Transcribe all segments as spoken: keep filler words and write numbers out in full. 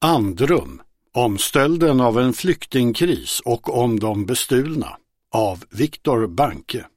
Andrum, om stölden av en flyktingkris och om de bestulna, av Viktor Banke.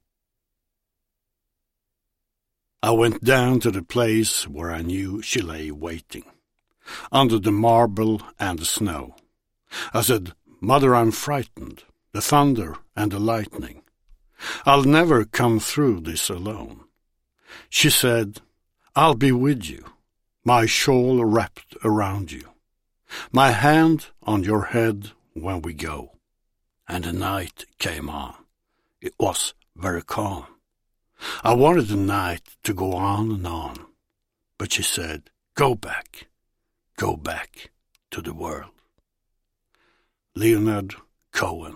I went down to the place where I knew she lay waiting, under the marble and the snow. I said, "Mother, I'm frightened, the thunder and the lightning. I'll never come through this alone." She said, "I'll be with you, my shawl wrapped around you, my hand on your head when we go." And the night came on. It was very calm. I wanted the night to go on and on, but she said, "Go back, go back to the world." Leonard Cohen.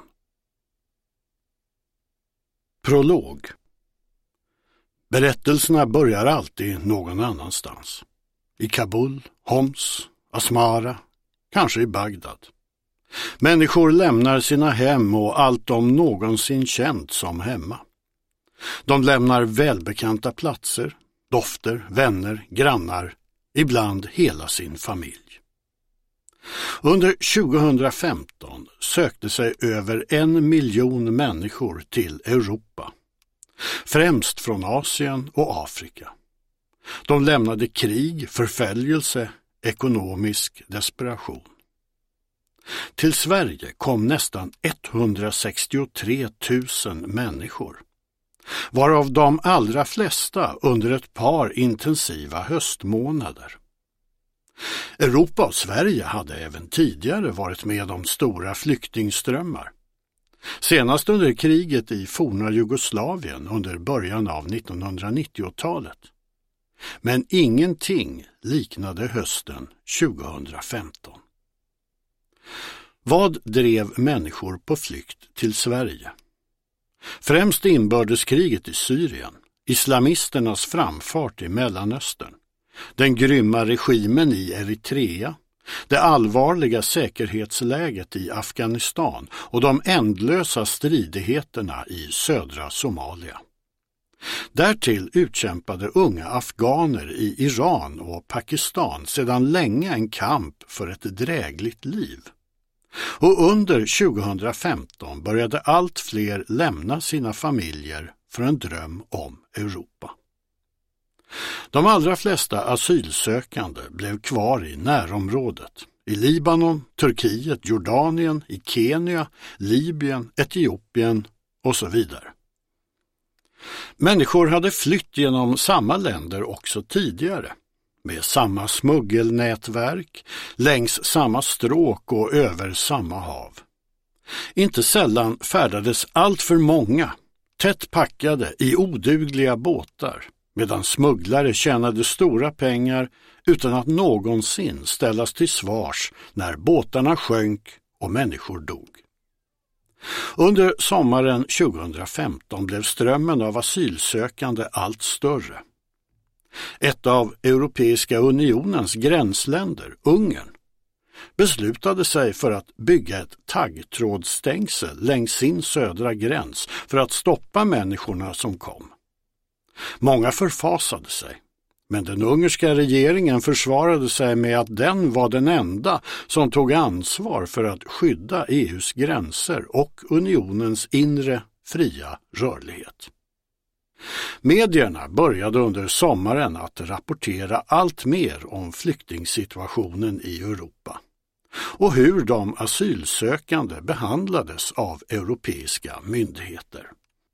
Prolog. Berättelserna börjar alltid någon annanstans. I Kabul, Homs, Asmara, kanske i Bagdad. Människor lämnar sina hem och allt de någonsin känt som hemma. De lämnar välbekanta platser, dofter, vänner, grannar, ibland hela sin familj. Under tjugohundrafemton sökte sig över en miljon människor till Europa, främst från Asien och Afrika. De lämnade krig, förföljelse, ekonomisk desperation. Till Sverige kom nästan etthundrasextiotre tusen människor, varav de allra flesta under ett par intensiva höstmånader. Europa och Sverige hade även tidigare varit med om stora flyktingströmmar. Senast under kriget i forna Jugoslavien under början av nittonhundranittiotalet. Men ingenting liknade hösten tjugohundrafemton. Vad drev människor på flykt till Sverige? Främst inbördeskriget i Syrien, islamisternas framfart i Mellanöstern, den grymma regimen i Eritrea, det allvarliga säkerhetsläget i Afghanistan och de ändlösa stridigheterna i södra Somalia. Därtill utkämpade unga afghaner i Iran och Pakistan sedan länge en kamp för ett drägligt liv. Och under tjugohundrafemton började allt fler lämna sina familjer för en dröm om Europa. De allra flesta asylsökande blev kvar i närområdet, i Libanon, Turkiet, Jordanien, i Kenya, Libyen, Etiopien och så vidare. Människor hade flytt genom samma länder också tidigare, med samma smuggelnätverk, längs samma stråk och över samma hav. Inte sällan färdades allt för många, tätt packade i odugliga båtar, medan smugglare tjänade stora pengar utan att någonsin ställas till svars när båtarna sjönk och människor dog. Under sommaren tjugohundrafemton blev strömmen av asylsökande allt större. Ett av Europeiska unionens gränsländer, Ungern, beslutade sig för att bygga ett taggtrådsstängsel längs sin södra gräns för att stoppa människorna som kom. Många förfasade sig, men den ungerska regeringen försvarade sig med att den var den enda som tog ansvar för att skydda E U:s gränser och unionens inre fria rörlighet. Medierna började under sommaren att rapportera allt mer om flyktingsituationen i Europa och hur de asylsökande behandlades av europeiska myndigheter.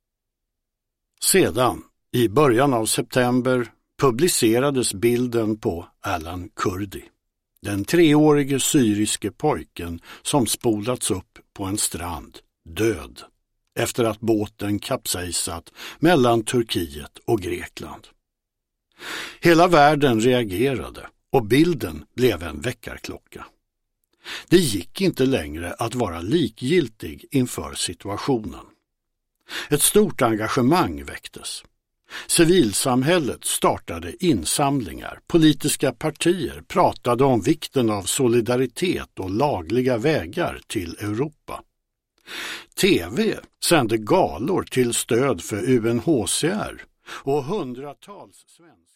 Sedan, i början av september, publicerades bilden på Alan Kurdi, den treårige syriske pojken som spolats upp på en strand, död, efter att båten kapsejsat mellan Turkiet och Grekland. Hela världen reagerade och bilden blev en väckarklocka. Det gick inte längre att vara likgiltig inför situationen. Ett stort engagemang väcktes. Civilsamhället startade insamlingar, politiska partier pratade om vikten av solidaritet och lagliga vägar till Europa. T V sände galor till stöd för U N H C R och hundratals svenska